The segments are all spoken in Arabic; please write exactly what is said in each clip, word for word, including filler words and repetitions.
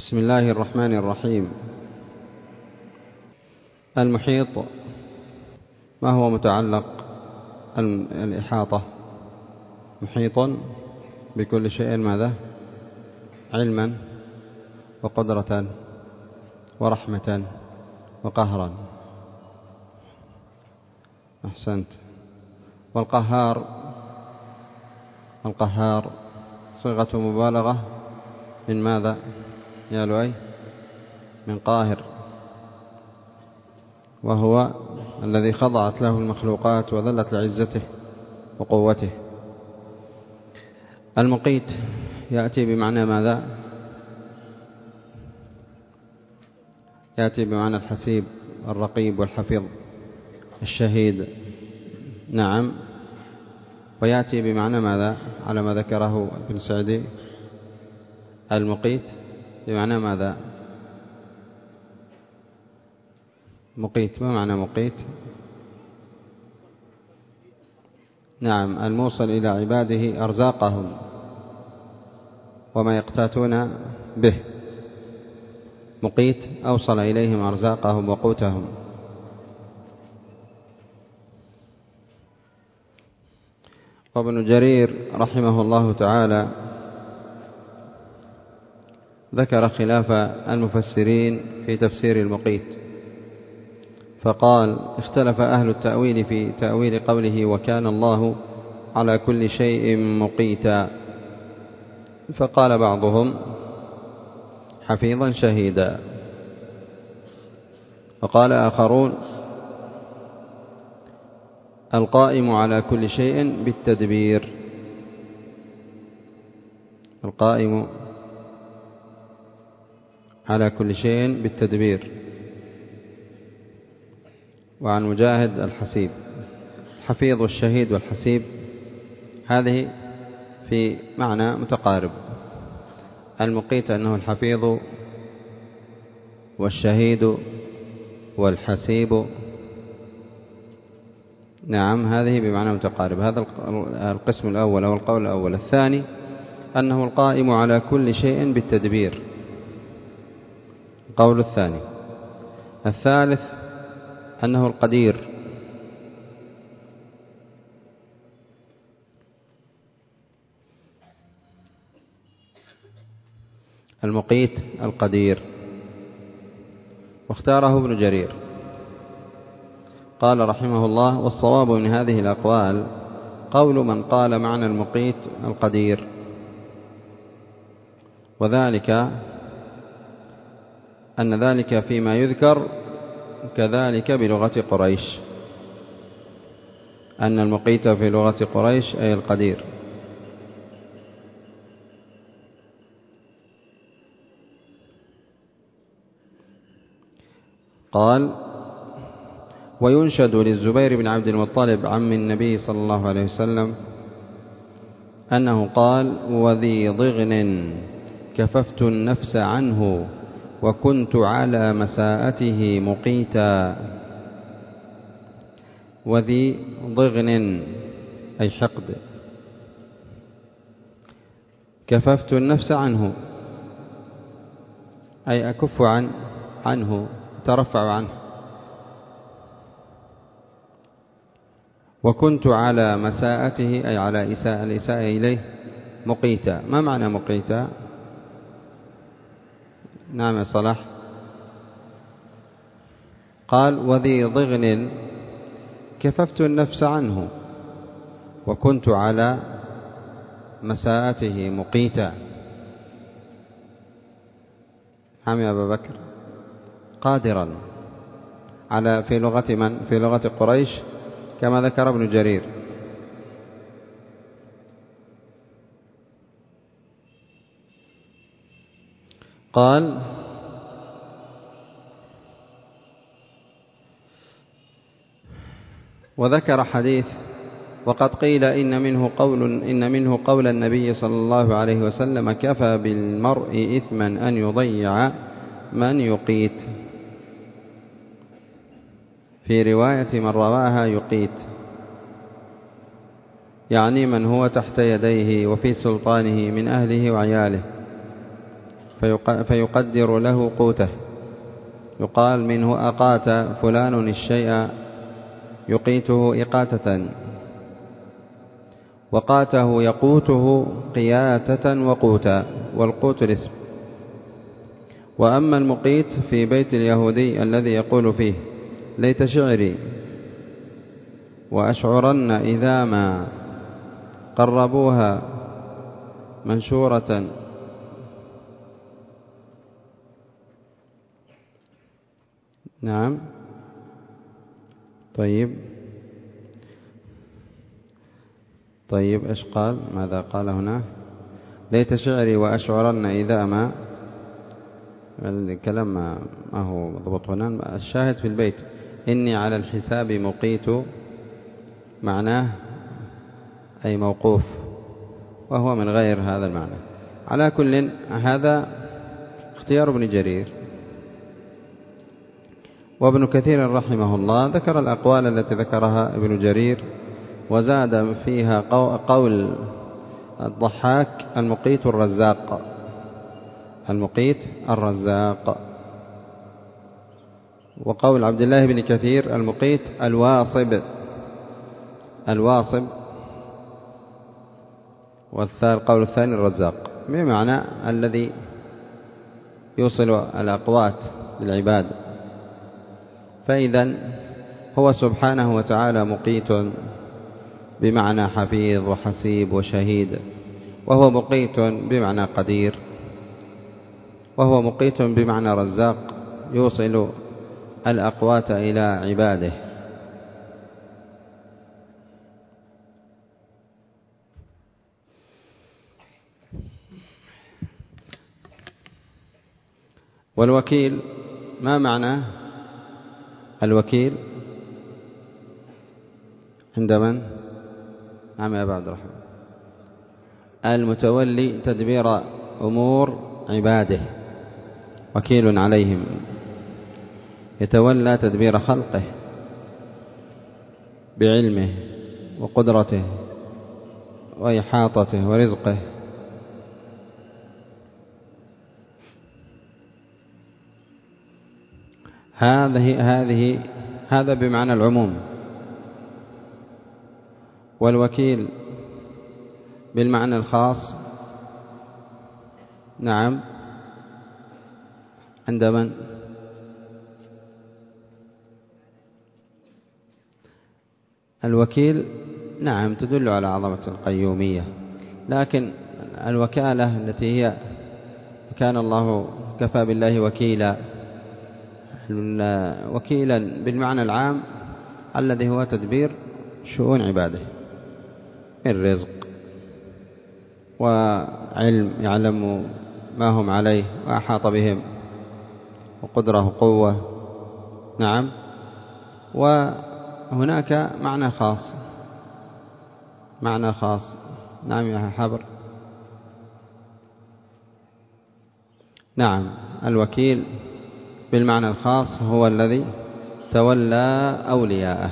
بسم الله الرحمن الرحيم. المحيط ما هو متعلق الإحاطة؟ محيط بكل شيء ماذا؟ علما وقدرة ورحمة وقهرا. أحسنت. والقهار، القهار صيغة مبالغة من ماذا يا لؤي؟ من قاهر، وهو الذي خضعت له المخلوقات وذلت لعزته وقوته. المقيت يأتي بمعنى ماذا؟ يأتي بمعنى الحسيب، الرقيب والحفيظ، الشهيد. نعم. ويأتي بمعنى ماذا على ما ذكره ابن سعدي؟ المقيت بمعنى ماذا؟ مقيت، ما معنى مقيت؟ نعم، الموصل إلى عباده أرزاقهم وما يقتاتون به. مقيت أوصل إليهم أرزاقهم وقوتهم. وابن جرير رحمه الله تعالى ذكر خلاف المفسرين في تفسير المقيت، فقال: اختلف أهل التأويل في تأويل قوله وكان الله على كل شيء مقيتا، فقال بعضهم حفيظا شهيدا، وقال آخرون القائم على كل شيء بالتدبير، القائم على كل شيء بالتدبير. وعن مجاهد الحسيب. الحفيظ والشهيد والحسيب هذه في معنى متقارب. المقيت أنه الحفيظ والشهيد والحسيب. نعم، هذه بمعنى متقارب. هذا القسم الأول أو القول الأول. الثاني أنه القائم على كل شيء بالتدبير، القول الثاني. الثالث أنه القدير. المقيت القدير. واختاره ابن جرير، قال رحمه الله: والصواب من هذه الأقوال قول من قال معنى المقيت القدير، وذلك أن ذلك فيما يذكر كذلك بلغة قريش، أن المقيت في لغة قريش أي القدير. قال: وينشد للزبير بن عبد المطلب عم النبي صلى الله عليه وسلم أنه قال: وذي ضغن كففت النفس عنه وكنت على مساءته مقيتا. وذي ضغن أي حقد. كففت النفس عنه أي أكف عن عنه، ترفع عنه. وكنت على مساءته أي على إساءة الإساءة إليه مقيتا. ما معنى مقيتا؟ نعم يا صلاح. قال: وذي ضغن كففت النفس عنه وكنت على مساءته مقيتا. نعم يا أبا بكر. قادرا على في لغة من؟ في لغة قريش كما ذكر ابن جرير. قال: وذكر حديث: وقد قيل إن منه قول إن منه قول النبي صلى الله عليه وسلم كفى بالمرء إثما أن يضيع من يقيت، في رواية من رواها يقيت، يعني من هو تحت يديه وفي سلطانه من أهله وعياله. فيقدر له قوته. يقال منه أقات فلان الشيء يقيته إقاتة، وقاته يقوته قياتة وقوتا، والقوت الاسم. وأما المقيت في بيت اليهودي الذي يقول فيه ليت شعري وأشعرن إذا ما قربوها منشورة نعم طيب طيب إيش قال؟ ماذا قال هنا؟ ليت شعري وأشعرن إذا ما، الكلام ما هو مضبوط هنا. الشاهد في البيت إني على الحساب مقيت، معناه أي موقوف، وهو من غير هذا المعنى. على كل هذا اختيار ابن جرير. وابن كثير رحمه الله ذكر الأقوال التي ذكرها ابن جرير، وزاد فيها قول الضحاك المقيت الرزاق، المقيت الرزاق، وقول عبد الله بن كثير المقيت الواصب، الواصب، والقول الثاني الرزاق، بمعنى الذي يوصل الأقوات للعباد. فإذا هو سبحانه وتعالى مقيت بمعنى حفيظ وحسيب وشهيد، وهو مقيت بمعنى قدير، وهو مقيت بمعنى رزاق يوصل الأقوات إلى عباده. والوكيل ما معنى الوكيل عند من؟ نعم يا أبا عبد الرحمن. المتولي تدبير أمور عباده، وكيل عليهم، يتولى تدبير خلقه بعلمه وقدرته وإحاطته ورزقه. هذه هذه هذا بمعنى العموم. والوكيل بالمعنى الخاص نعم عند من؟ الوكيل نعم تدل على عظمة القيومية، لكن الوكالة التي هي كان الله كفى بالله وكيلا، وكيلا بالمعنى العام الذي هو تدبير شؤون عباده من رزق وعلم، يعلم ما هم عليه وأحاط بهم، وقدرة وقوة. نعم. وهناك معنى خاص، معنى خاص. نعم يا حبر. نعم الوكيل بالمعنى الخاص هو الذي تولى أولياءه،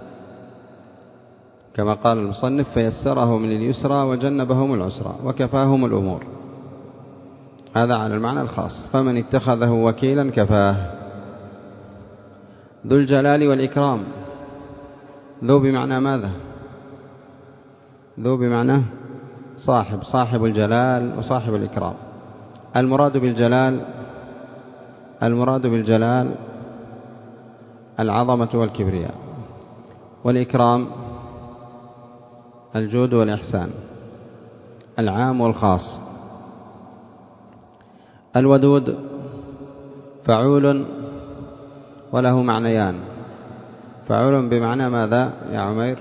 كما قال المصنف فيسرهم لليسرى وجنبهم العسرى وكفاهم الأمور. هذا على المعنى الخاص. فمن اتخذه وكيلا كفاه. ذو الجلال والإكرام، ذو بمعنى ماذا؟ ذو بمعنى صاحب، صاحب الجلال وصاحب الإكرام. المراد بالجلال المراد بالجلال العظمة والكبرياء، والإكرام الجود والإحسان، العام والخاص. الودود فعول وله معنيان. فعول بمعنى ماذا يا عمير؟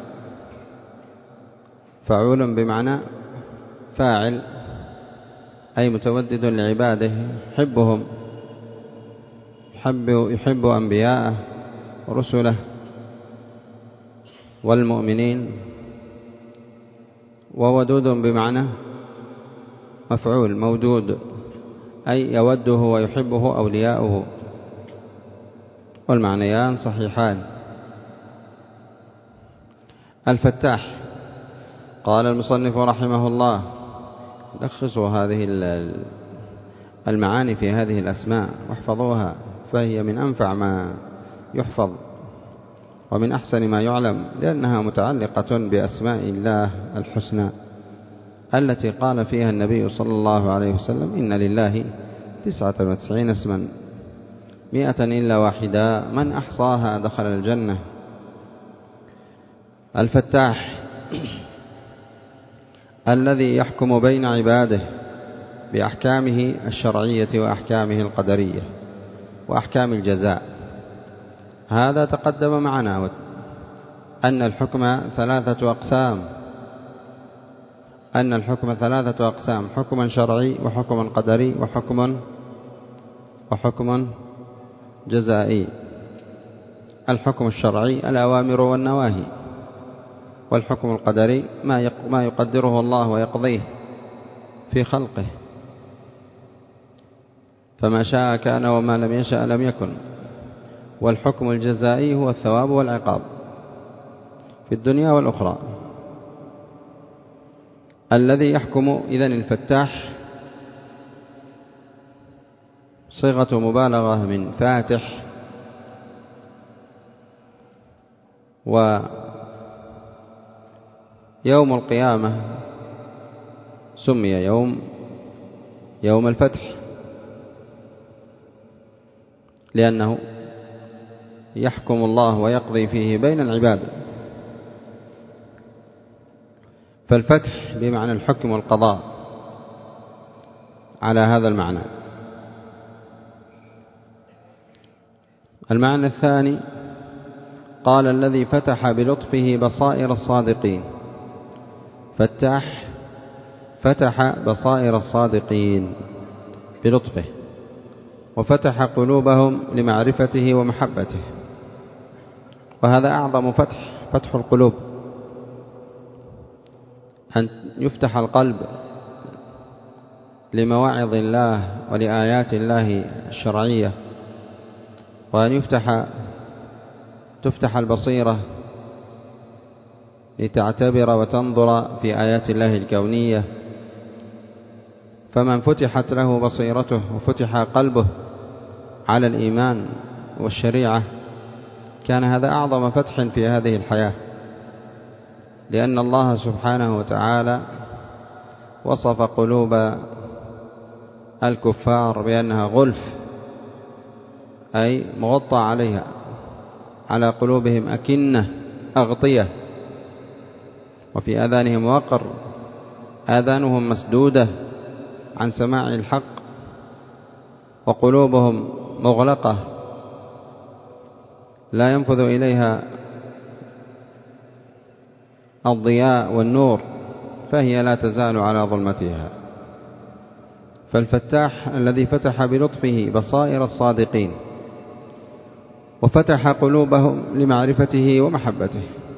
فعول بمعنى فاعل، أي متودد لعباده، يحبهم، يحب, يحب أنبياءه ورسله والمؤمنين. وودود بمعنى مفعول، مودود، أي يوده ويحبه أولياؤه، والمعنيان صحيحان. الفتاح قال المصنف رحمه الله لخصوا هذه المعاني في هذه الأسماء واحفظوها، فهي من أنفع ما يحفظ ومن أحسن ما يعلم، لأنها متعلقة بأسماء الله الحسنى التي قال فيها النبي صلى الله عليه وسلم: إن لله تسعة وتسعين اسما مئة إلا واحدا من أحصاها دخل الجنة. الفتاح الذي يحكم بين عباده بأحكامه الشرعية وأحكامه القدرية وأحكام الجزاء. هذا تقدم معنا أن الحكم ثلاثة أقسام أن الحكم ثلاثة أقسام: حكم شرعي وحكم قدري وحكم وحكم جزائي. الحكم الشرعي الأوامر والنواهي، والحكم القدري ما يقدره الله ويقضيه في خلقه، فما شاء كان وما لم يشأ لم يكن. والحكم الجزائي هو الثواب والعقاب في الدنيا والأخرى. الذي يحكم إذن الفتاح صيغة مبالغة من فاتح، ويوم القيامة سمي يوم يوم الفتح لأنه يحكم الله ويقضي فيه بين العباد. فالفتح بمعنى الحكم والقضاء على هذا المعنى. المعنى الثاني قال: الذي فتح بلطفه بصائر الصادقين. فتح فتح بصائر الصادقين بلطفه، وفتح قلوبهم لمعرفته ومحبته، وهذا أعظم فتح، فتح القلوب، أن يفتح القلب لمواعظ الله ولآيات الله الشرعية، وأن يفتح تفتح البصيرة لتعتبر وتنظر في آيات الله الكونية. فمن فتحت له بصيرته وفتح قلبه على الإيمان والشريعة كان هذا أعظم فتح في هذه الحياة، لأن الله سبحانه وتعالى وصف قلوب الكفار بأنها غلف، أي مغطى عليها، على قلوبهم أكنة أغطية، وفي آذانهم وقر، آذانهم مسدودة عن سماع الحق، وقلوبهم مغلقة لا ينفذ إليها الضياء والنور، فهي لا تزال على ظلمتها. فالفتاح الذي فتح بلطفه بصائر الصادقين وفتح قلوبهم لمعرفته ومحبته،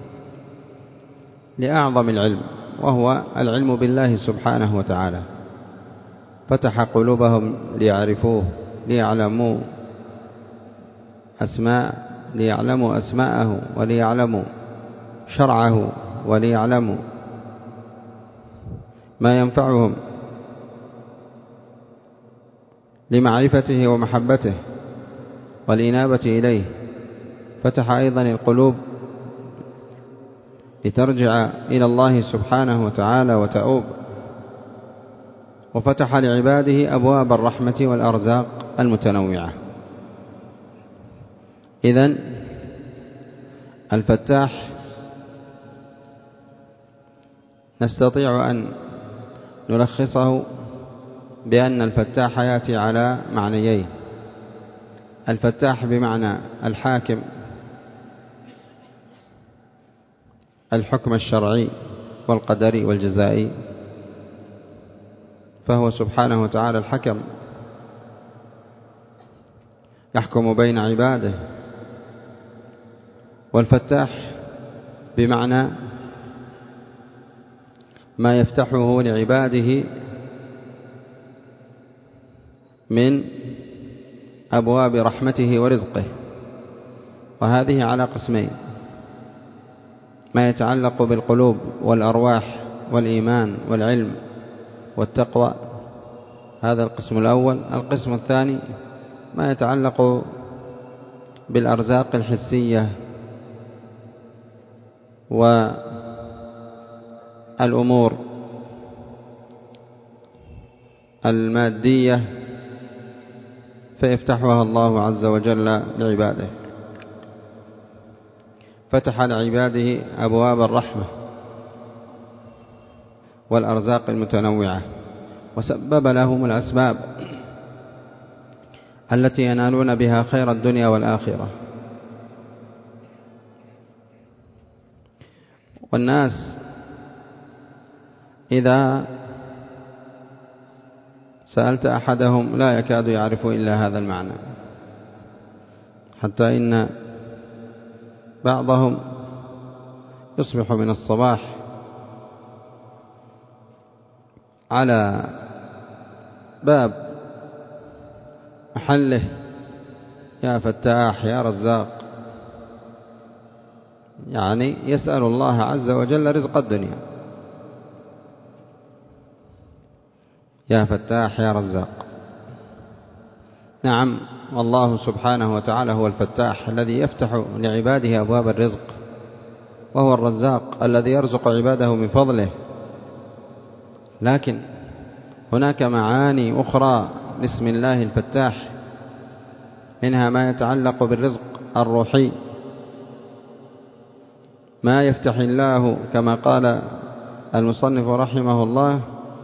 لأعظم العلم وهو العلم بالله سبحانه وتعالى. فتح قلوبهم ليعرفوه، ليعلموا أسماء ليعلموا أسماءه، وليعلموا شرعه، وليعلموا ما ينفعهم لمعرفته ومحبته والإنابة إليه. فتح أيضا القلوب لترجع إلى الله سبحانه وتعالى وتؤوب، وفتح لعباده أبواب الرحمة والأرزاق المتنوعة. إذن الفتاح نستطيع أن نلخصه بأن الفتاح يأتي على معنيين: الفتاح بمعنى الحاكم، الحكم الشرعي والقدري والجزائي، فهو سبحانه وتعالى الحكم يحكم بين عباده. والفتاح بمعنى ما يفتحه لعباده من أبواب رحمته ورزقه، وهذه على قسمين: ما يتعلق بالقلوب والأرواح والإيمان والعلم والتقوى، هذا القسم الأول. القسم الثاني ما يتعلق بالأرزاق الحسية والأمور المادية، فيفتحها الله عز وجل لعباده. فتح لعباده أبواب الرحمة والأرزاق المتنوعة، وسبب لهم الأسباب التي ينالون بها خير الدنيا والآخرة. والناس إذا سألت أحدهم لا يكاد يعرف إلا هذا المعنى، حتى إن بعضهم يصبح من الصباح على باب محله يا فتاح يا رزاق، يعني يسأل الله عز وجل رزق الدنيا. يا فتاح يا رزاق. نعم، والله سبحانه وتعالى هو الفتاح الذي يفتح لعباده أبواب الرزق، وهو الرزاق الذي يرزق عباده من فضله. لكن هناك معاني أخرى لاسم الله الفتاح، منها ما يتعلق بالرزق الروحي، ما يفتح الله كما قال المصنف رحمه الله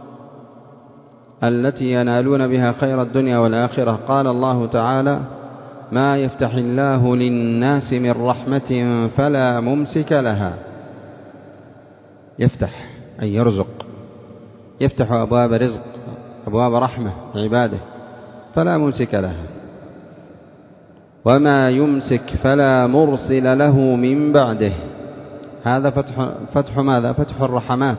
التي ينالون بها خير الدنيا والآخرة. قال الله تعالى: ما يفتح الله للناس من رحمة فلا ممسك لها. يفتح أي يرزق، يفتح أبواب رزق، أبواب رحمة عباده، فلا ممسك لها. وما يمسك فلا مرسل له من بعده. هذا فتح, فتح ماذا؟ فتح الرحمات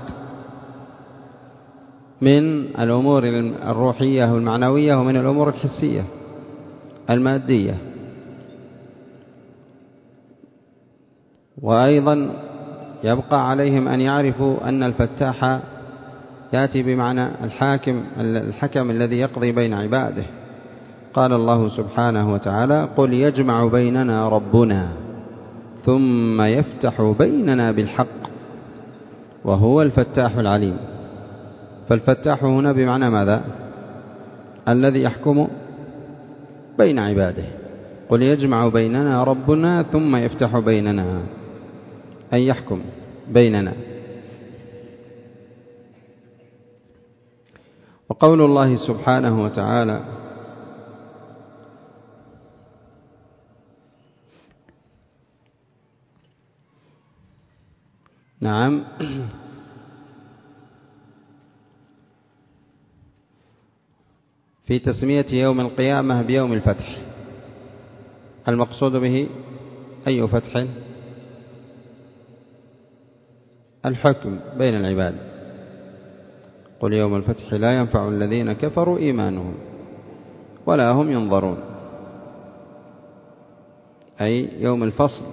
من الأمور الروحية والمعنوية، ومن الأمور الحسية المادية. وأيضا يبقى عليهم أن يعرفوا أن الفتاح يأتي بمعنى الحاكم، الحكم الذي يقضي بين عباده. قال الله سبحانه وتعالى: قل يجمع بيننا ربنا ثم يفتح بيننا بالحق وهو الفتاح العليم. فالفتاح هنا بمعنى ماذا؟ الذي يحكم بين عباده. قل يجمع بيننا ربنا ثم يفتح بيننا، أي يحكم بيننا. وقول الله سبحانه وتعالى: نعم في تسمية يوم القيامة بيوم الفتح، المقصود به أي فتح؟ الحكم بين العباد. قل يوم الفتح لا ينفع الذين كفروا إيمانهم ولا هم ينظرون، أي يوم الفصل.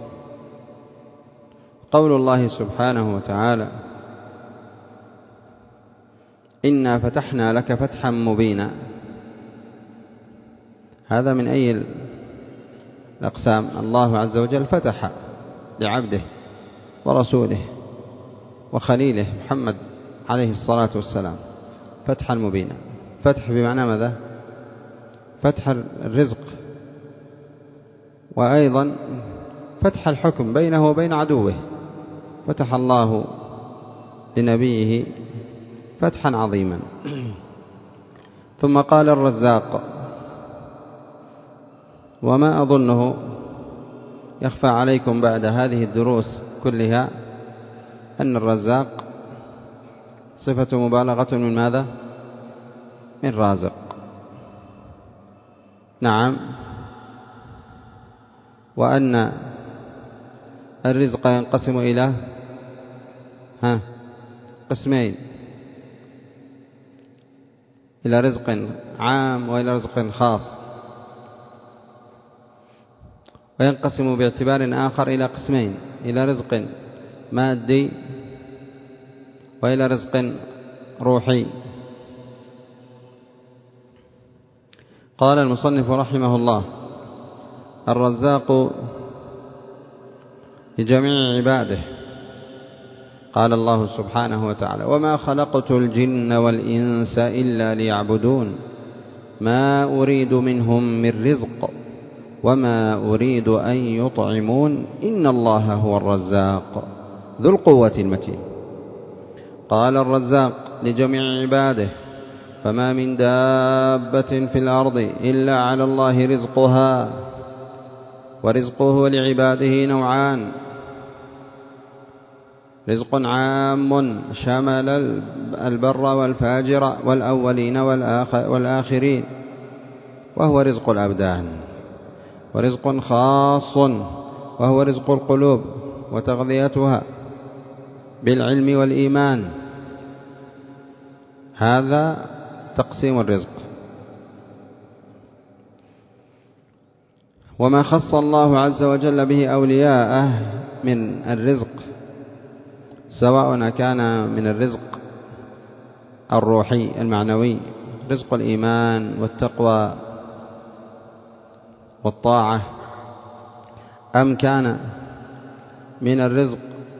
قول الله سبحانه وتعالى: إنا فتحنا لك فتحا مبينا. هذا من أي الأقسام؟ الله عز وجل فتح لعبده ورسوله وخليله محمد عليه الصلاة والسلام فتحا مبينا. فتح بمعنى ماذا؟ فتح الرزق، وأيضا فتح الحكم بينه وبين عدوه. فتح الله لنبيه فتحا عظيما. ثم قال: الرزاق. وما أظنه يخفى عليكم بعد هذه الدروس كلها أن الرزاق صفة مبالغة من ماذا؟ من رازق. نعم. وأن الرزق ينقسم إلى ها قسمين: إلى رزق عام وإلى رزق خاص. وينقسم باعتبار آخر إلى قسمين: إلى رزق مادي وإلى رزق روحي. قال المصنف رحمه الله: الرزاق لجميع عباده. قال الله سبحانه وتعالى: وما خلقت الجن والإنس إلا ليعبدون ما أريد منهم من رزق وما أريد أن يطعمون إن الله هو الرزاق ذو القوة المتين. قال: الرزاق لجميع عباده، فما من دابة في الأرض إلا على الله رزقها، ورزقه لعباده نوعان: رزق عام شمل البر والفاجر والأولين والآخرين وهو رزق الأبدان، ورزق خاص وهو رزق القلوب وتغذيتها بالعلم والإيمان. هذا تقسيم الرزق. وما خص الله عز وجل به أولياءه من الرزق، سواء كان من الرزق الروحي المعنوي، رزق الإيمان والتقوى والطاعة، أم كان من الرزق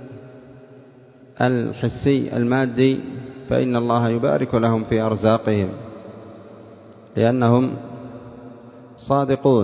الحسي المادي، فإن الله يبارك لهم في أرزاقهم لأنهم صادقون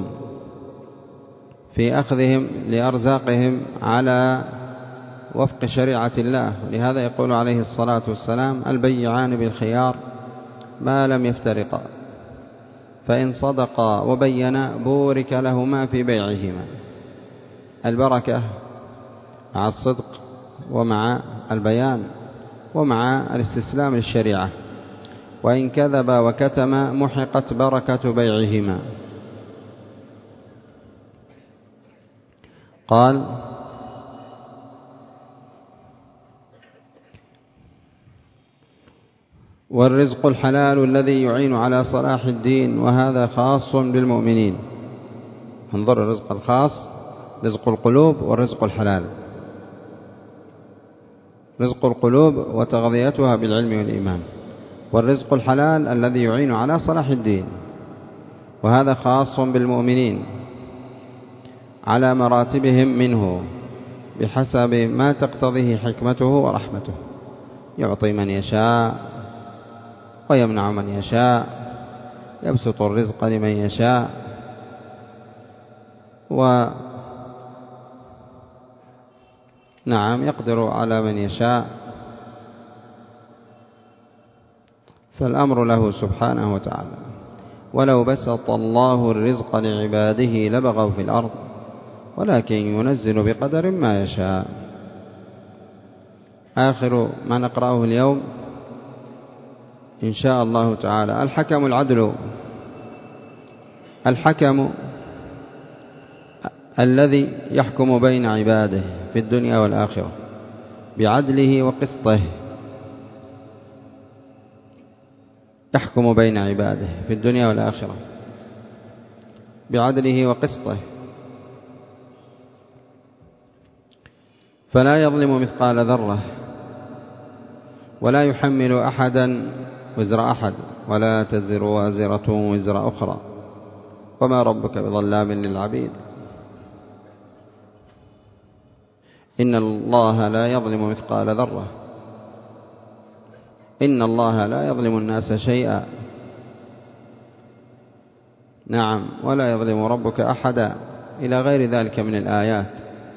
في أخذهم لأرزاقهم على وفق شريعة الله. لهذا يقول عليه الصلاة والسلام: البيعان بالخيار ما لم يفترقا، فإن صدقا وبينا بورك لهما في بيعهما. البركة مع الصدق ومع البيان ومع الاستسلام للشريعة، وإن كذبا وكتما محقت بركة بيعهما. قال: والرزق الحلال الذي يعين على صلاح الدين، وهذا خاص بالمؤمنين. انظر، الرزق الخاص رزق القلوب والرزق الحلال، رزق القلوب وتغذيتها بالعلم والإيمان، والرزق الحلال الذي يعين على صلاح الدين، وهذا خاص بالمؤمنين على مراتبهم منه بحسب ما تقتضيه حكمته ورحمته، يعطي من يشاء ويمنع من يشاء، يبسط الرزق لمن يشاء، ونعم يقدر على من يشاء. فالأمر له سبحانه وتعالى. ولو بسط الله الرزق لعباده لبغوا في الأرض ولكن ينزل بقدر ما يشاء. آخر ما نقرأه اليوم إن شاء الله تعالى: الحكم العدل. الحكم الذي يحكم بين عباده في الدنيا والآخرة بعدله وقسطه، يحكم بين عباده في الدنيا والآخرة بعدله وقسطه، فلا يظلم مثقال ذرة، ولا يحمل أحدا وزر أحد، ولا تزر وازرة وزر أخرى، وما ربك بظلام للعبيد. إن الله لا يظلم مثقال ذرة، إن الله لا يظلم الناس شيئا، نعم، ولا يظلم ربك أحدا، إلى غير ذلك من الآيات.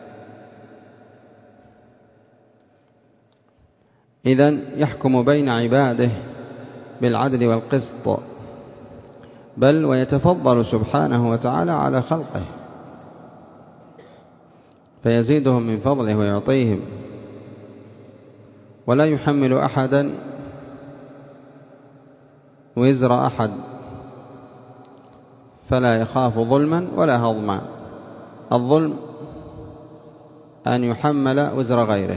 إذن يحكم بين عباده بالعدل والقسط، بل ويتفضل سبحانه وتعالى على خلقه فيزيدهم من فضله ويعطيهم، ولا يحمل أحدا وزر أحد، فلا يخاف ظلما ولا هضما. الظلم أن يحمل وزر غيره،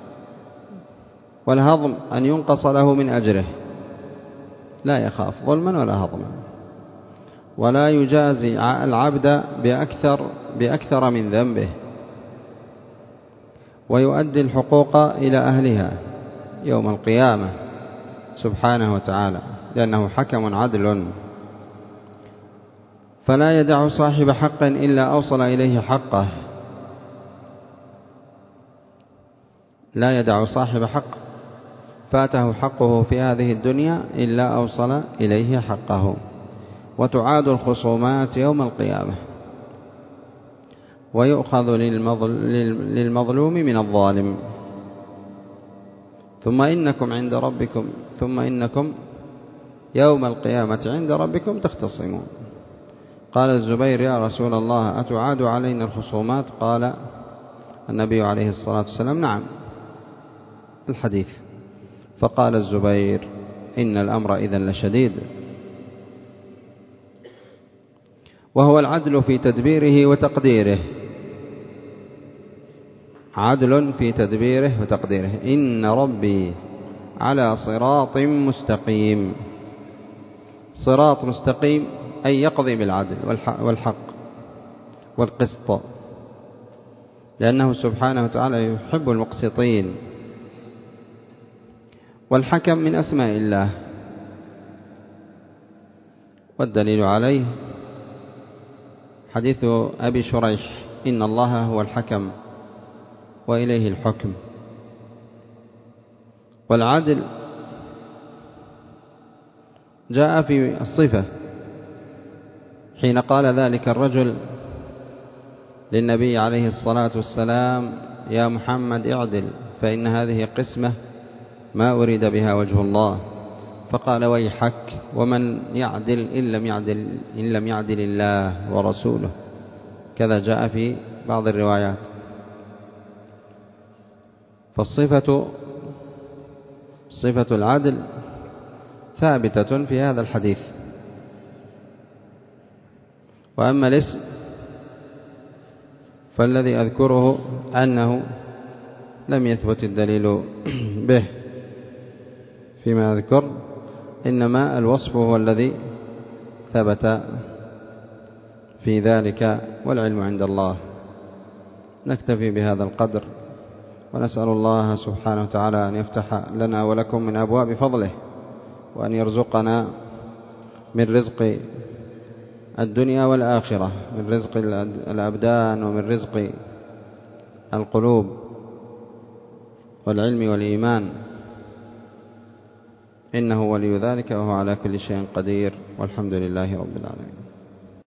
والهضم أن ينقص له من أجره. لا يخاف ظلما ولا هضما، ولا يجازي العبد بأكثر, بأكثر من ذنبه، ويؤدي الحقوق إلى أهلها يوم القيامة سبحانه وتعالى، لأنه حكم عدل. فلا يدع صاحب حق إلا أوصل إليه حقه، لا يدع صاحب حق فاته حقه في هذه الدنيا إلا أوصل إليه حقه. وتعاد الخصومات يوم القيامة، ويؤخذ للمظلوم من الظالم. ثم إنكم عند ربكم ثم إنكم يوم القيامة عند ربكم تختصمون. قال الزبير: يا رسول الله أتعاد علينا الخصومات؟ قال النبي عليه الصلاة والسلام: نعم. الحديث. فقال الزبير: إن الأمر إذن لشديد. وهو العدل في تدبيره وتقديره، عدل في تدبيره وتقديره. إن ربي على صراط مستقيم. صراط مستقيم أي يقضي بالعدل والحق والقسط، لأنه سبحانه وتعالى يحب المقسطين. والحكم من أسماء الله، والدليل عليه حديث أبي شريح: إن الله هو الحكم وإليه الحكم. والعدل جاء في الصفة حين قال ذلك الرجل للنبي عليه الصلاة والسلام: يا محمد اعدل فإن هذه قسمة ما أريد بها وجه الله. فقال: ويحك، ومن يعدل إن لم يعدل, إن لم يعدل الله ورسوله. كذا جاء في بعض الروايات. فالصفة صفة العدل ثابتة في هذا الحديث. وأما الاسم فالذي أذكره أنه لم يثبت الدليل به فيما أذكر، إنما الوصف هو الذي ثبت في ذلك، والعلم عند الله. نكتفي بهذا القدر، ونسأل الله سبحانه وتعالى أن يفتح لنا ولكم من أبواب فضله، وأن يرزقنا من رزق الدنيا والآخرة، من رزق الأبدان ومن رزق القلوب والعلم والإيمان، إنه ولي ذلك وهو على كل شيء قدير، والحمد لله رب العالمين.